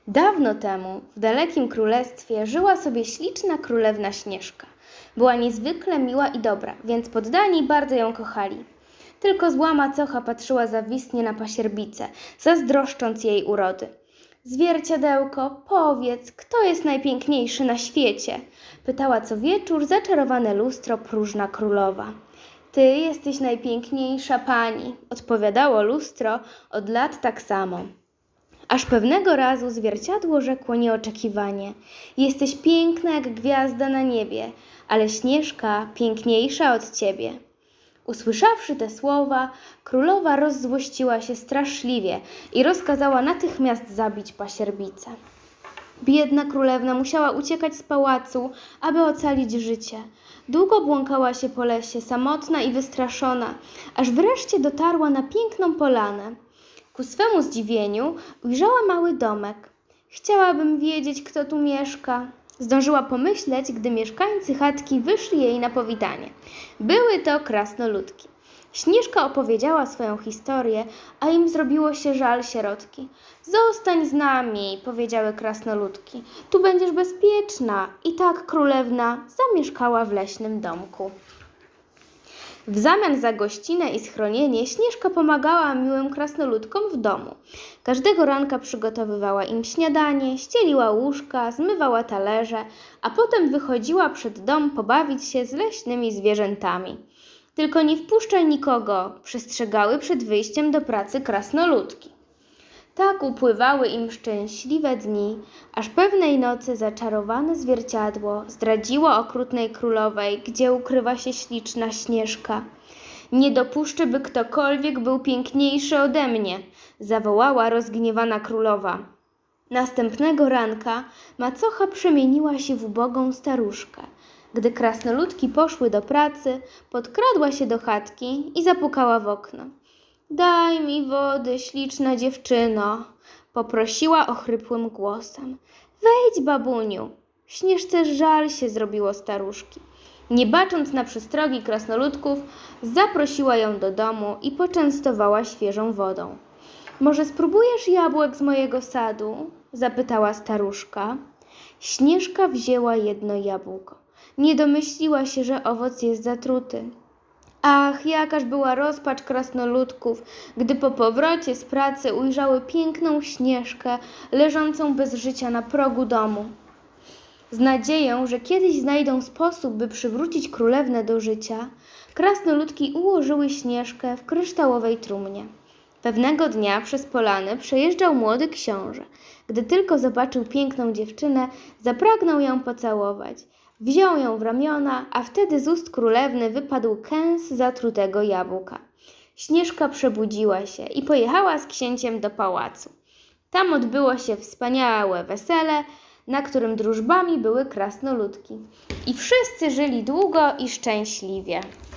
Dawno temu, w dalekim królestwie, żyła sobie śliczna królewna Śnieżka. Była niezwykle miła i dobra, więc poddani bardzo ją kochali. Tylko zła macocha patrzyła zawistnie na pasierbicę, zazdroszcząc jej urody. Zwierciadełko, powiedz, kto jest najpiękniejszy na świecie? Pytała co wieczór zaczarowane lustro próżna królowa. Ty jesteś najpiękniejsza pani, odpowiadało lustro od lat tak samo. Aż pewnego razu zwierciadło rzekło nieoczekiwanie: jesteś piękna jak gwiazda na niebie, ale Śnieżka piękniejsza od ciebie. Usłyszawszy te słowa, królowa rozzłościła się straszliwie i rozkazała natychmiast zabić pasierbicę. Biedna królewna musiała uciekać z pałacu, aby ocalić życie. Długo błąkała się po lesie, samotna i wystraszona, aż wreszcie dotarła na piękną polanę. Ku swemu zdziwieniu ujrzała mały domek. Chciałabym wiedzieć, kto tu mieszka. Zdążyła pomyśleć, gdy mieszkańcy chatki wyszli jej na powitanie. Były to krasnoludki. Śnieżka opowiedziała swoją historię, a im zrobiło się żal sierotki. Zostań z nami, powiedziały krasnoludki. Tu będziesz bezpieczna. I tak królewna zamieszkała w leśnym domku. W zamian za gościnę i schronienie Śnieżka pomagała miłym krasnoludkom w domu. Każdego ranka przygotowywała im śniadanie, ścieliła łóżka, zmywała talerze, a potem wychodziła przed dom pobawić się z leśnymi zwierzętami. Tylko nie wpuszczaj nikogo, przestrzegały przed wyjściem do pracy krasnoludki. Tak upływały im szczęśliwe dni, aż pewnej nocy zaczarowane zwierciadło zdradziło okrutnej królowej, gdzie ukrywa się śliczna Śnieżka. Nie dopuszczę, by ktokolwiek był piękniejszy ode mnie, zawołała rozgniewana królowa. Następnego ranka macocha przemieniła się w ubogą staruszkę. Gdy krasnoludki poszły do pracy, podkradła się do chatki i zapukała w okno. Daj mi wody, śliczna dziewczyno, poprosiła ochrypłym głosem. Wejdź, babuniu. Śnieżce żal się zrobiło staruszki. Nie bacząc na przestrogi krasnoludków, zaprosiła ją do domu i poczęstowała świeżą wodą. Może spróbujesz jabłek z mojego sadu? Zapytała staruszka. Śnieżka wzięła jedno jabłko. Nie domyśliła się, że owoc jest zatruty. Ach, jakaż była rozpacz krasnoludków, gdy po powrocie z pracy ujrzały piękną Śnieżkę leżącą bez życia na progu domu. Z nadzieją, że kiedyś znajdą sposób, by przywrócić królewnę do życia, krasnoludki ułożyły Śnieżkę w kryształowej trumnie. Pewnego dnia przez polany przejeżdżał młody książę. Gdy tylko zobaczył piękną dziewczynę, zapragnął ją pocałować. Wziął ją w ramiona, a wtedy z ust królewny wypadł kęs zatrutego jabłka. Śnieżka przebudziła się i pojechała z księciem do pałacu. Tam odbyło się wspaniałe wesele, na którym drużbami były krasnoludki. I wszyscy żyli długo i szczęśliwie.